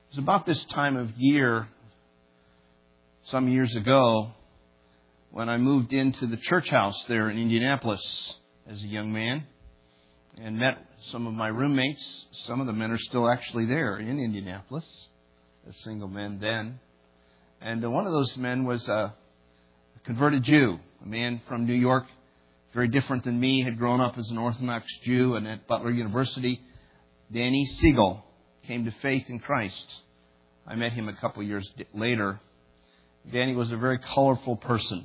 was about this time of year, some years ago, when I moved into the church house there in Indianapolis as a young man and met some of my roommates. Some of the men are still actually there in Indianapolis as single men then. And one of those men was a converted Jew, a man from New York, very different than me, had grown up as an Orthodox Jew, and at Butler University, Danny Siegel came to faith in Christ. I met him a couple years later. Danny was a very colorful person.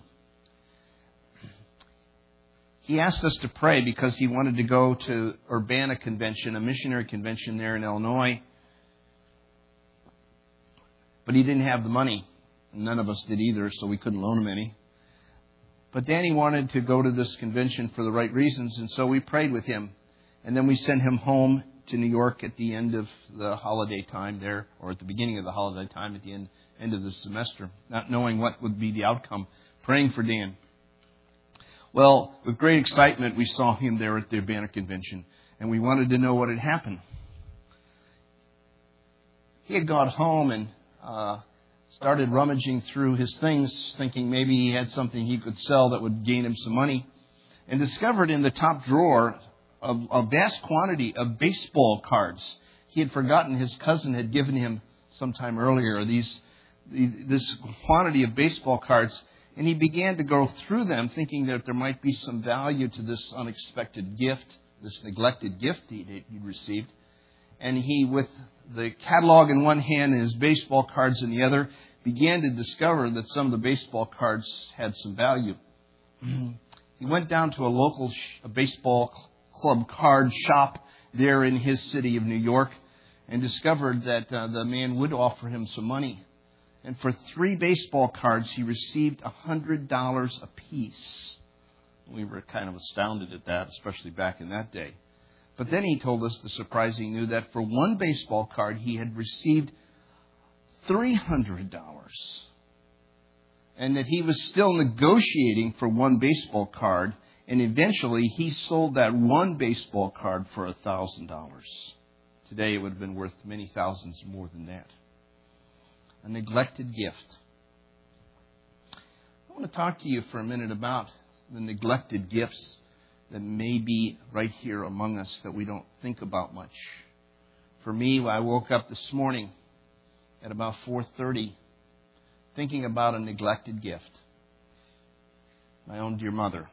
He asked us to pray because he wanted to go to Urbana Convention, a missionary convention there in Illinois. But he didn't have the money. None of us did either, so we couldn't loan him any. But Danny wanted to go to this convention for the right reasons, and so we prayed with him. And then we sent him home to New York at the end of the holiday time there, or at the beginning of the holiday time at the end of the semester, not knowing what would be the outcome, praying for Dan. Well, with great excitement, we saw him there at the Urbana Convention, and we wanted to know what had happened. He had got home and started rummaging through his things, thinking maybe he had something he could sell that would gain him some money, and discovered in the top drawer a vast quantity of baseball cards. He had forgotten his cousin had given him sometime earlier this quantity of baseball cards, and he began to go through them, thinking that there might be some value to this unexpected gift, this neglected gift he'd received. And he, with the catalog in one hand and his baseball cards in the other, began to discover that some of the baseball cards had some value. He went down to a local baseball club card shop there in his city of New York and discovered that the man would offer him some money. And for 3 baseball cards, he received $100 apiece. We were kind of astounded at that, especially back in that day. But then he told us the surprising news that for 1 baseball card, he had received $300. And that he was still negotiating for 1 baseball card. And eventually, he sold that 1 baseball card for $1,000. Today, it would have been worth many thousands more than that. A neglected gift. I want to talk to you for a minute about the neglected gifts that may be right here among us that we don't think about much. For me, I woke up this morning at about 4:30 thinking about a neglected gift. My own dear mother.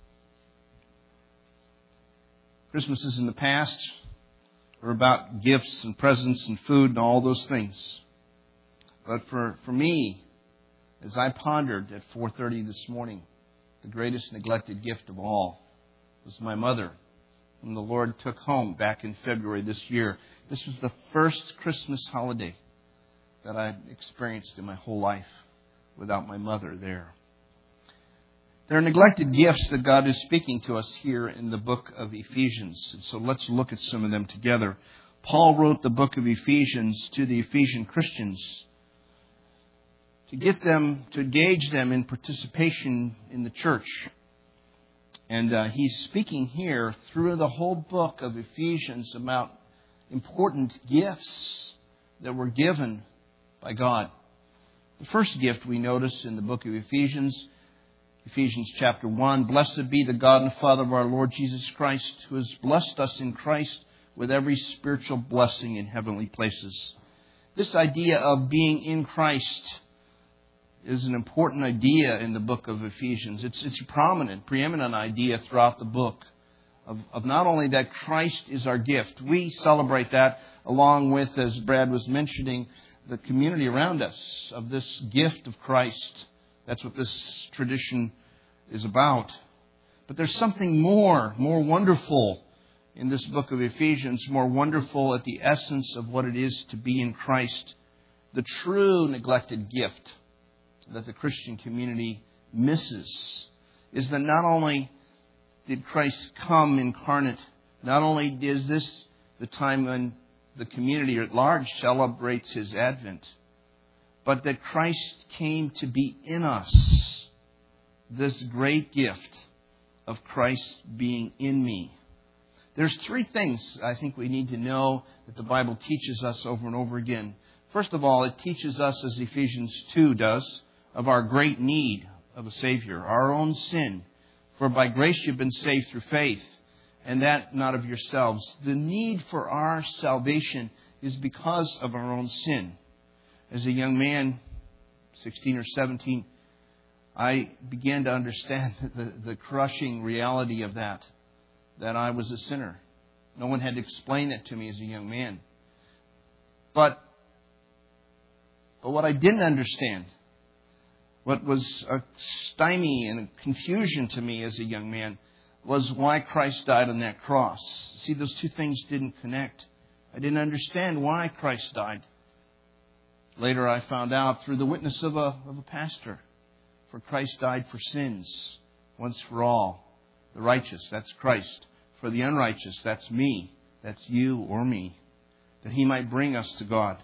Christmases in the past were about gifts and presents and food and all those things. But for me, as I pondered at 4:30 this morning, the greatest neglected gift of all was my mother, whom the Lord took home back in February this year. This was the first Christmas holiday that I experienced in my whole life without my mother there. There are neglected gifts that God is speaking to us here in the book of Ephesians. And so let's look at some of them together. Paul wrote the book of Ephesians to the Ephesian Christians to get them, to engage them in participation in the church. And he's speaking here through the whole book of Ephesians about important gifts that were given by God. The first gift we notice in the book of Ephesians chapter 1, Blessed be the God and Father of our Lord Jesus Christ, who has blessed us in Christ with every spiritual blessing in heavenly places. This idea of being in Christ is an important idea in the book of Ephesians. It's a preeminent idea throughout the book of not only that Christ is our gift. We celebrate that along with, as Brad was mentioning, the community around us of this gift of Christ. That's what this tradition is about. But there's something more wonderful in this book of Ephesians, more wonderful at the essence of what it is to be in Christ. The true neglected gift that the Christian community misses is that not only did Christ come incarnate, not only is this the time when the community at large celebrates His advent, but that Christ came to be in us. This great gift of Christ being in me. There's 3 things I think we need to know that the Bible teaches us over and over again. First of all, it teaches us, as Ephesians 2 does, of our great need of a Savior, our own sin. For by grace you've been saved through faith, and that not of yourselves. The need for our salvation is because of our own sin. As a young man, 16 or 17, I began to understand the crushing reality of that I was a sinner. No one had to explain that to me as a young man. But what I didn't understand, what was a stymie and a confusion to me as a young man, was why Christ died on that cross. See, those two things didn't connect. I didn't understand why Christ died. Later I found out through the witness of a pastor. For Christ died for sins, once for all. The righteous, that's Christ. For the unrighteous, that's me. That's you or me. That He might bring us to God.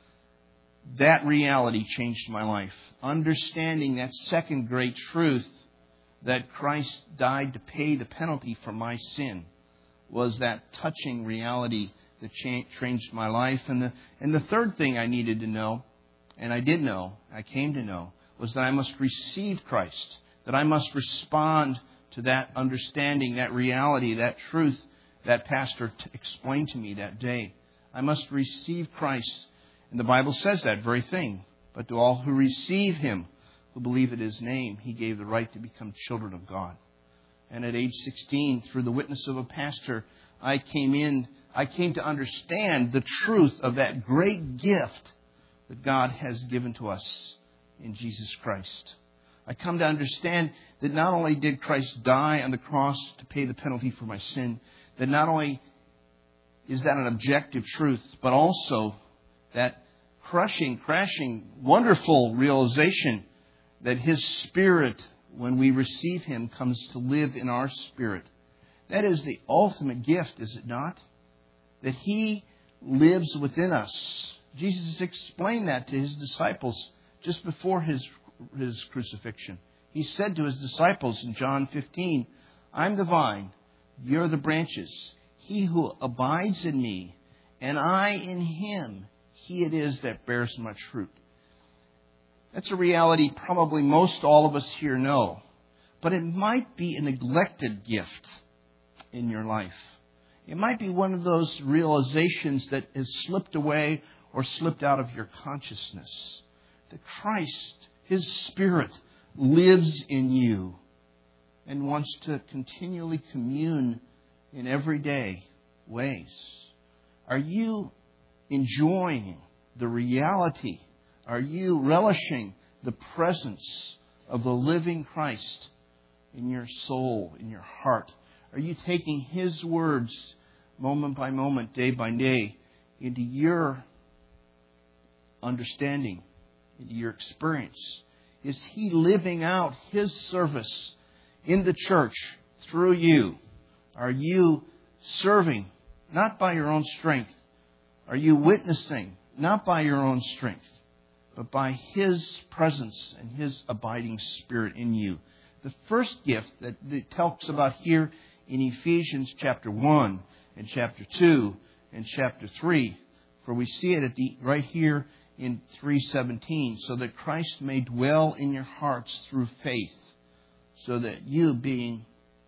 That reality changed my life. Understanding that second great truth, that Christ died to pay the penalty for my sin, was that touching reality that changed my life. And the third thing I needed to know, and I came to know, was that I must receive Christ, that I must respond to that understanding, that reality, that truth that pastor explained to me that day. I must receive Christ. And the Bible says that very thing. But to all who receive Him, who believe in His name, He gave the right to become children of God. And at age 16, through the witness of a pastor, I came to understand the truth of that great gift that God has given to us in Jesus Christ. I come to understand that not only did Christ die on the cross to pay the penalty for my sin, that not only is that an objective truth, but also that crashing, wonderful realization that His Spirit, when we receive Him, comes to live in our spirit. That is the ultimate gift, is it not? That He lives within us. Jesus explained that to His disciples just before His crucifixion. He said to His disciples in John 15, I'm the vine, you're the branches. He who abides in me, and I in him, he it is that bears much fruit. That's a reality probably most all of us here know. But it might be a neglected gift in your life. It might be one of those realizations that has slipped away or slipped out of your consciousness. That Christ, His Spirit, lives in you and wants to continually commune in everyday ways. Are you enjoying the reality? Are you relishing the presence of the living Christ in your soul, in your heart? Are you taking His words moment by moment, day by day, into your understanding, into your experience? Is He living out His service in the church through you? Are you serving, not by your own strength? Are you witnessing, not by your own strength, but by His presence and His abiding Spirit in you? The first gift that it talks about here in Ephesians chapter 1 and chapter 2 and chapter 3, for we see it right here in 3:17, so that Christ may dwell in your hearts through faith, so that you being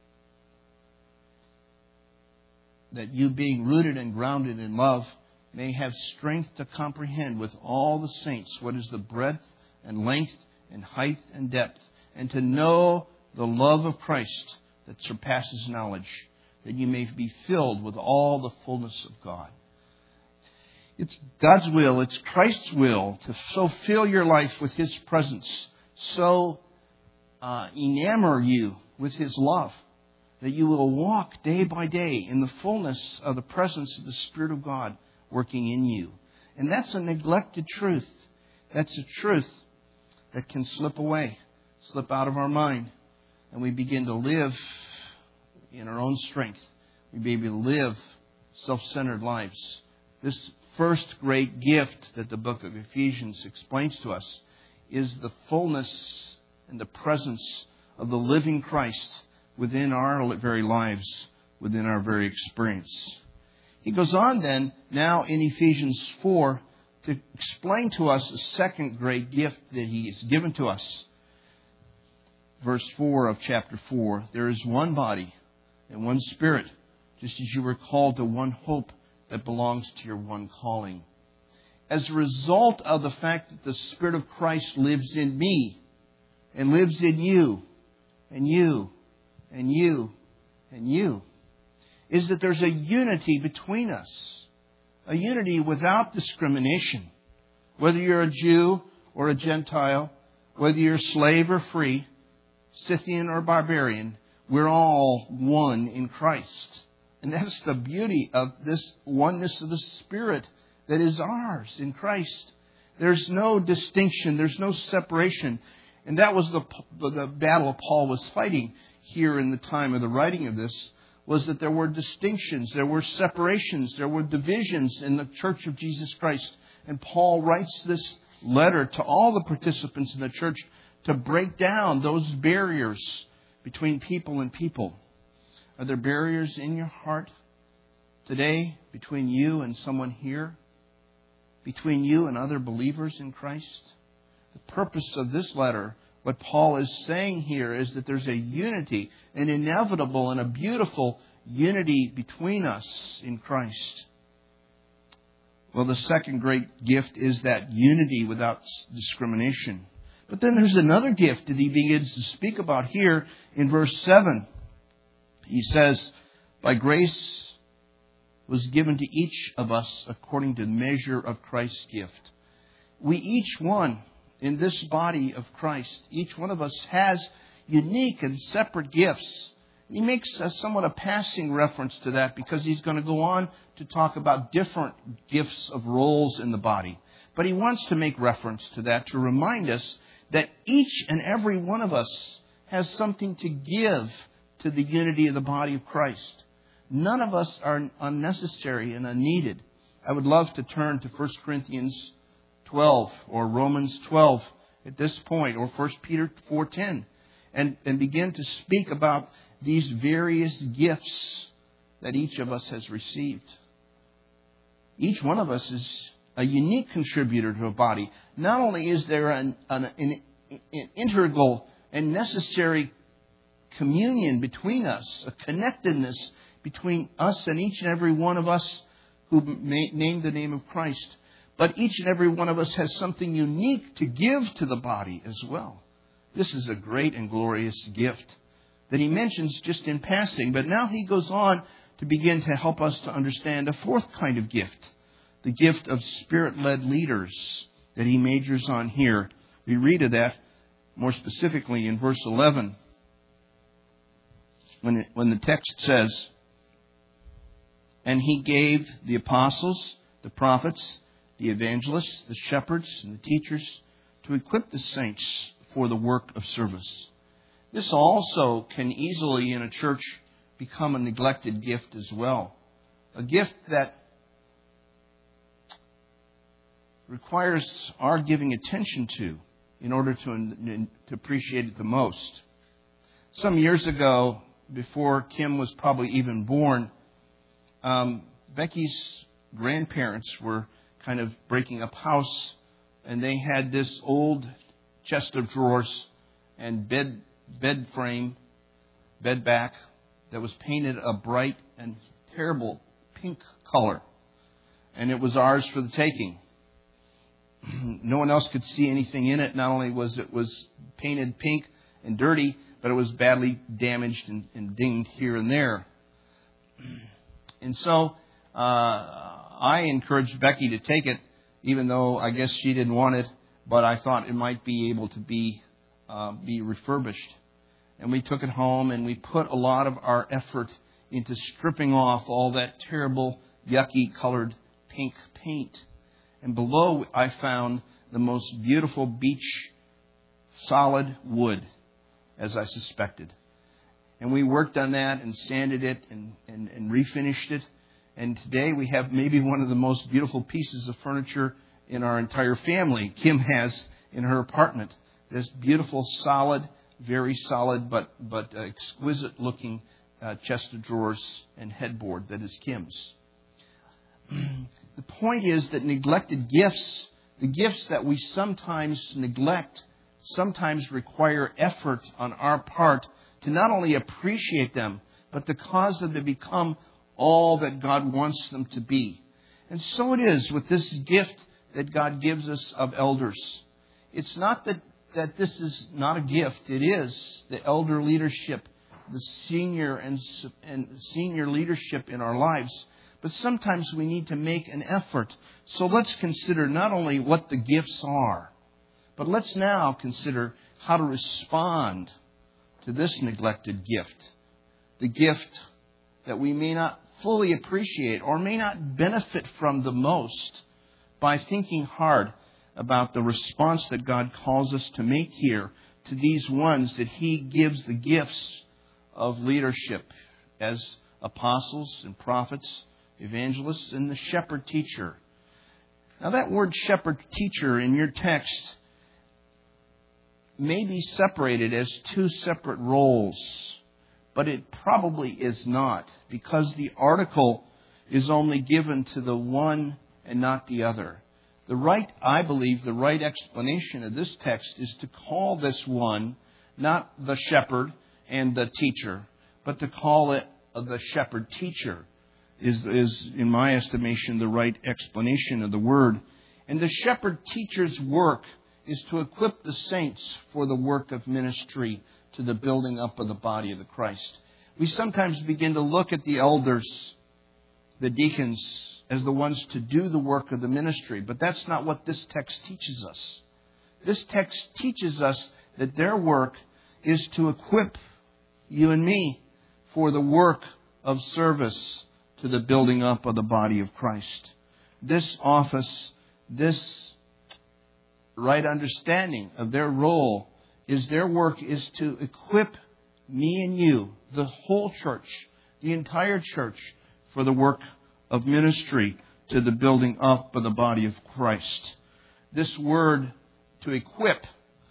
rooted and grounded in love may have strength to comprehend with all the saints what is the breadth and length and height and depth, and to know the love of Christ that surpasses knowledge, that you may be filled with all the fullness of God. It's God's will, it's Christ's will to so fill your life with His presence, so enamor you with His love, that you will walk day by day in the fullness of the presence of the Spirit of God working in you. And that's a neglected truth. That's a truth that can slip away, slip out of our mind, and we begin to live in our own strength. We begin to live self-centered lives. This first great gift that the book of Ephesians explains to us is the fullness and the presence of the living Christ within our very lives, within our very experience. He goes on then, now in Ephesians 4, to explain to us the second great gift that He has given to us. Verse 4 of chapter 4, there is one body and one Spirit, just as you were called to one hope that belongs to your one calling. As a result of the fact that the Spirit of Christ lives in me and lives in you and you and you and you, is that there's a unity between us. A unity without discrimination. Whether you're a Jew or a Gentile, whether you're slave or free, Scythian or barbarian, we're all one in Christ. And that's the beauty of this oneness of the Spirit that is ours in Christ. There's no distinction. There's no separation. And that was the battle Paul was fighting here in the time of the writing of this, was that there were distinctions, there were separations, there were divisions in the church of Jesus Christ. And Paul writes this letter to all the participants in the church to break down those barriers between people and people. Are there barriers in your heart today between you and someone here? Between you and other believers in Christ? The purpose of this letter, what Paul is saying here, is that there's a unity, an inevitable and a beautiful unity between us in Christ. Well, the second great gift is that unity without discrimination. But then there's another gift that he begins to speak about here in verse 7. He says, by grace was given to each of us according to the measure of Christ's gift. We each one in this body of Christ, each one of us has unique and separate gifts. He makes somewhat a passing reference to that because he's going to go on to talk about different gifts of roles in the body. But he wants to make reference to that to remind us that each and every one of us has something to give to the unity of the body of Christ. None of us are unnecessary and unneeded. I would love to turn to 1 Corinthians 12 or Romans 12 at this point, or 1 Peter 4:10, and begin to speak about these various gifts that each of us has received. Each one of us is a unique contributor to a body. Not only is there an integral and necessary communion between us, a connectedness between us and each and every one of us who named the name of Christ, but each and every one of us has something unique to give to the body as well. This is a great and glorious gift that he mentions just in passing. But now he goes on to begin to help us to understand a fourth kind of gift, the gift of Spirit-led leaders that he majors on here. We read of that more specifically in verse 11 when the text says, and he gave the apostles, the prophets, the evangelists, the shepherds, and the teachers to equip the saints for the work of service. This also can easily in a church become a neglected gift as well. A gift that requires our giving attention to in order to appreciate it the most. Some years ago, before Kim was probably even born, Becky's grandparents were kind of breaking up house, and they had this old chest of drawers and bed frame, bed back that was painted a bright and terrible pink color. And it was ours for the taking. No one else could see anything in it. Not only was it painted pink and dirty, but it was badly damaged and dinged here and there. And so I encouraged Becky to take it, even though I guess she didn't want it, but I thought it might be able to be refurbished. And we took it home and we put a lot of our effort into stripping off all that terrible, yucky colored pink paint. And below I found the most beautiful beech solid wood, as I suspected. And we worked on that and sanded it and refinished it. And today we have maybe one of the most beautiful pieces of furniture in our entire family. Kim has in her apartment this beautiful, solid, very solid, but exquisite looking chest of drawers and headboard that is Kim's. The point is that neglected gifts, the gifts that we sometimes neglect, sometimes require effort on our part to not only appreciate them, but to cause them to become all that God wants them to be. And so it is with this gift that God gives us of elders. It's not that this is not a gift. It is the elder leadership, the senior and senior leadership in our lives. But sometimes we need to make an effort. So let's consider not only what the gifts are, but let's now consider how to respond to this neglected gift. The gift that we may not fully appreciate or may not benefit from the most, by thinking hard about the response that God calls us to make here to these ones that He gives the gifts of leadership as apostles and prophets, evangelists, and the shepherd teacher. Now that word shepherd teacher in your text may be separated as two separate roles, but it probably is not, because the article is only given to the one and not the other. I believe the right explanation of this text is to call this one not the shepherd and the teacher, but to call it the shepherd teacher is in my estimation, the right explanation of the word. And the shepherd teacher's work is to equip the saints for the work of ministry to the building up of the body of the Christ. We sometimes begin to look at the elders, the deacons, as the ones to do the work of the ministry. But that's not what this text teaches us. This text teaches us that their work is to equip you and me for the work of service to the building up of the body of Christ. This office, this right understanding of their role is their work is to equip me and you, the whole church, the entire church, for the work of ministry to the building up of the body of Christ. This word to equip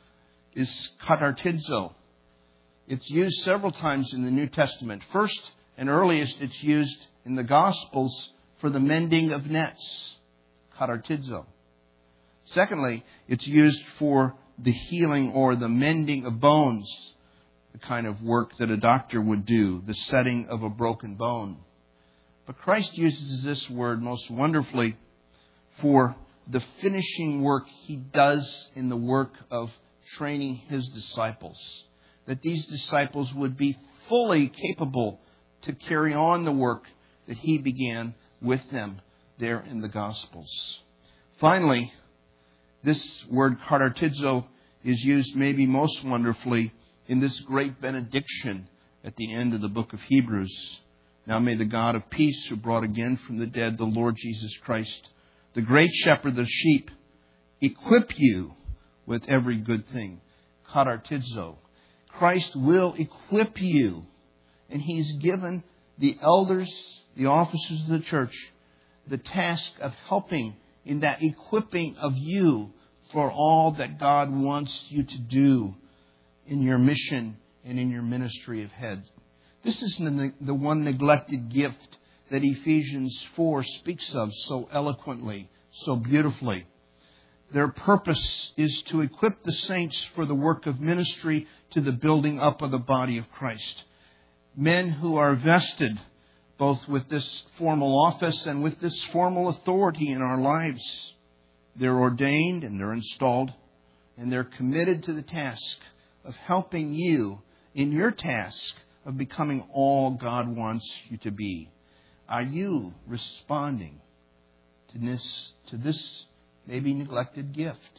is katartizo. It's used several times in the New Testament. First and earliest, it's used in the Gospels for the mending of nets, katartizo. Secondly, it's used for the healing or the mending of bones, the kind of work that a doctor would do, the setting of a broken bone. But Christ uses this word most wonderfully for the finishing work He does in the work of training His disciples. That these disciples would be fully capable to carry on the work that He began with them there in the Gospels. Finally, this word katartizo is used maybe most wonderfully in this great benediction at the end of the book of Hebrews. Now may the God of peace, who brought again from the dead the Lord Jesus Christ, the great shepherd of the sheep, equip you with every good thing. Katartizo. Christ will equip you. And He's given the elders, the officers of the church, the task of helping in that equipping of you for all that God wants you to do in your mission and in your ministry of head. This is the one neglected gift that Ephesians 4 speaks of so eloquently, so beautifully. Their purpose is to equip the saints for the work of ministry to the building up of the body of Christ. Men who are vested both with this formal office and with this formal authority in our lives. They're ordained and they're installed, and they're committed to the task of helping you in your task of becoming all God wants you to be. Are you responding to this maybe neglected gift?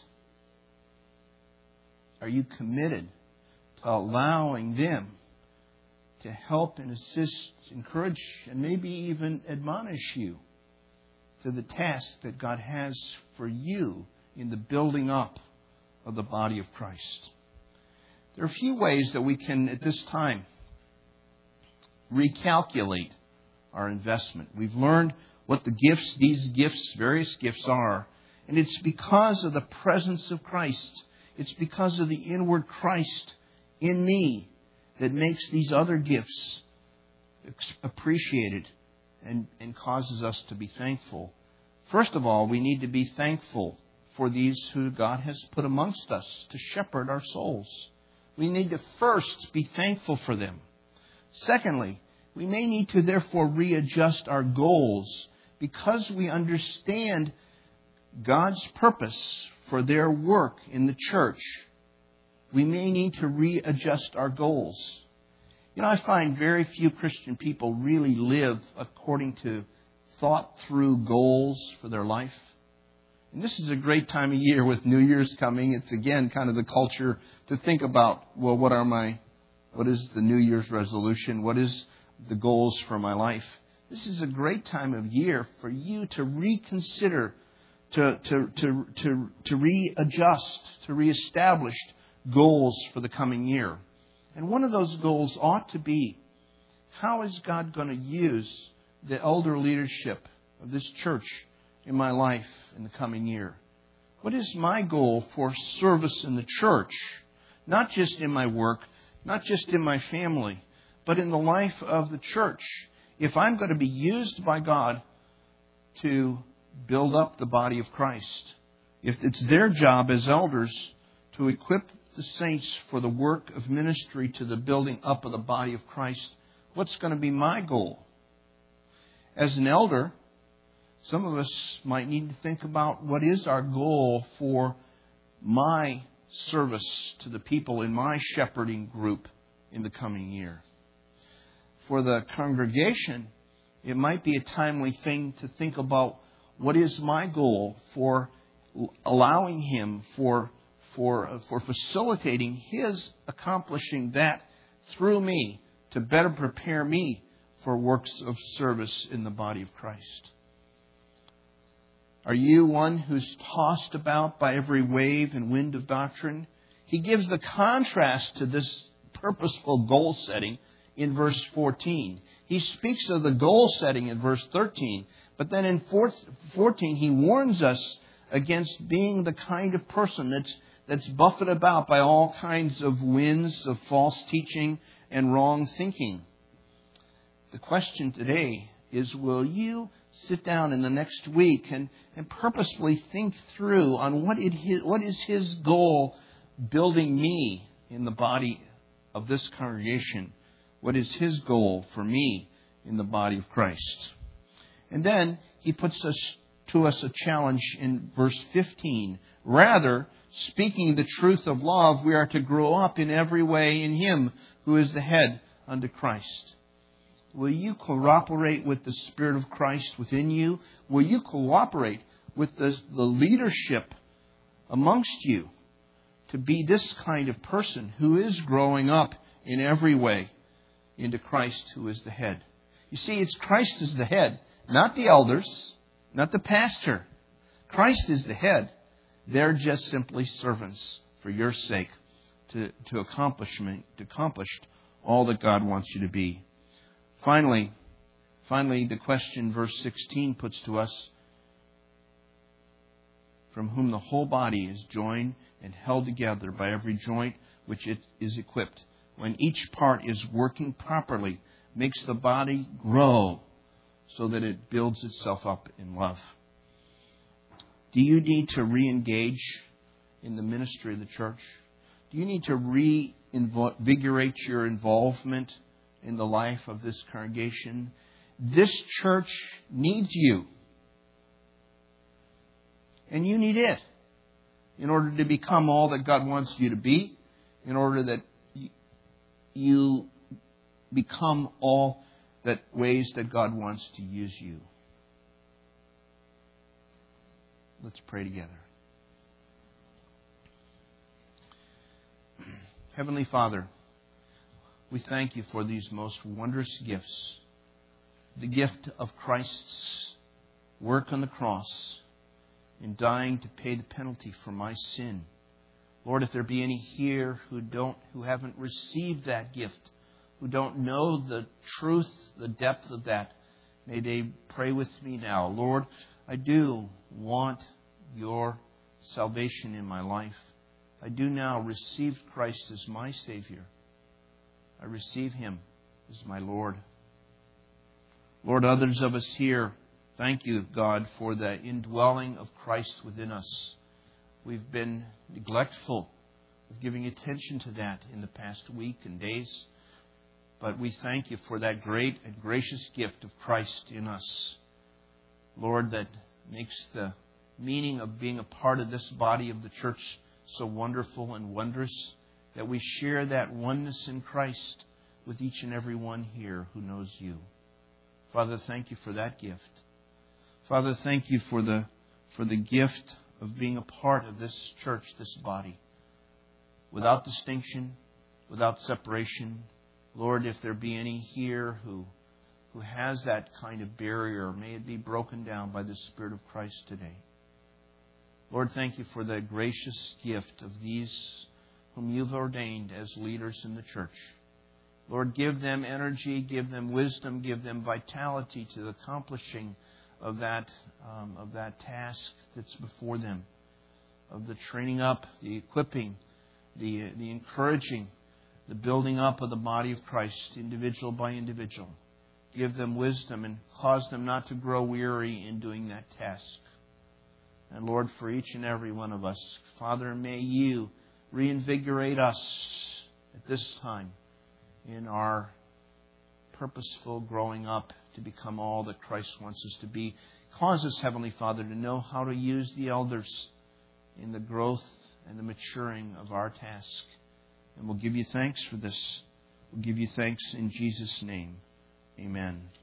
Are you committed to allowing them to help and assist, encourage, and maybe even admonish you to the task that God has for you in the building up of the body of Christ? There are a few ways that we can, at this time, recalculate our investment. We've learned what these various gifts are. And it's because of the presence of Christ. It's because of the inward Christ in me that makes these other gifts appreciated and causes us to be thankful First of all, we need to be thankful for these who God has put amongst us to shepherd our souls. We need to first be thankful for them. Secondly, we may need to therefore readjust our goals because we understand God's purpose for their work in the church. We may need to readjust our goals. I find very few Christian people really live according to thought-through goals for their life. And this is a great time of year with New Year's coming. It's again kind of the culture to think about, well, what is the New Year's resolution? What is the goals for my life? This is a great time of year for you to reconsider, to readjust, to reestablish goals for the coming year. And one of those goals ought to be, how is God going to use the elder leadership of this church in my life in the coming year? What is my goal for service in the church? Not just in my work, not just in my family, but in the life of the church. If I'm going to be used by God to build up the body of Christ, if it's their job as elders to equip the saints for the work of ministry to the building up of the body of Christ, what's going to be my goal? As an elder, some of us might need to think about what is our goal for my service to the people in my shepherding group in the coming year. For the congregation, it might be a timely thing to think about what is my goal for allowing Him, for facilitating His accomplishing that through me to better prepare me for works of service in the body of Christ. Are you one who's tossed about by every wave and wind of doctrine? He gives the contrast to this purposeful goal setting in verse 14. He speaks of the goal setting in verse 13, but then in 14 he warns us against being the kind of person that's buffeted about by all kinds of winds of false teaching and wrong thinking. The question today is, will you sit down in the next week and purposefully think through on what is His goal building me in the body of this congregation? What is His goal for me in the body of Christ? And then he puts to us a challenge in verse 15. Rather, speaking the truth of love, we are to grow up in every way in Him who is the head, unto Christ. Will you cooperate with the Spirit of Christ within you? Will you cooperate with the leadership amongst you to be this kind of person who is growing up in every way into Christ who is the head? You see, it's Christ is the head, not the elders, not the pastor. Christ is the head. They're just simply servants for your sake to accomplish all that God wants you to be. Finally, the question verse 16 puts to us, from whom the whole body is joined and held together by every joint which it is equipped, when each part is working properly, makes the body grow so that it builds itself up in love. Do you need to re-engage in the ministry of the church? Do you need to reinvigorate your involvement in the life of this congregation? This church needs you. And you need it in order to become all that God wants you to be, in order that you become all that ways that God wants to use you. Let's pray together. Heavenly Father, we thank You for these most wondrous gifts. The gift of Christ's work on the cross in dying to pay the penalty for my sin. Lord, if there be any here who haven't received that gift, who don't know the truth, the depth of that, may they pray with me now. Lord, I do want Your salvation in my life. I do now receive Christ as my Savior. I receive Him as my Lord. Lord, others of us here Thank you, God, for the indwelling of Christ within us. We've been neglectful of giving attention to that in the past week and days. But we thank you for that great and gracious gift of Christ in us. Lord, that makes the meaning of being a part of this body of the church so wonderful and wondrous, that we share that oneness in Christ with each and every one here who knows you. Father, thank you for that gift. Father, thank you for the gift of being a part of this church, this body, without distinction, without separation. Lord, if there be any here who has that kind of barrier, may it be broken down by the Spirit of Christ today. Lord, thank you for the gracious gift of these whom you've ordained as leaders in the church. Lord, give them energy, give them wisdom, give them vitality to the accomplishing of that task that's before them, of the training up, the equipping, the encouraging, the building up of the body of Christ, individual by individual. Give them wisdom and cause them not to grow weary in doing that task. And Lord, for each and every one of us, Father, may you reinvigorate us at this time in our purposeful growing up to become all that Christ wants us to be. Cause us, Heavenly Father, to know how to use the elders in the growth and the maturing of our task. And we'll give you thanks for this. We'll give you thanks in Jesus' name. Amen.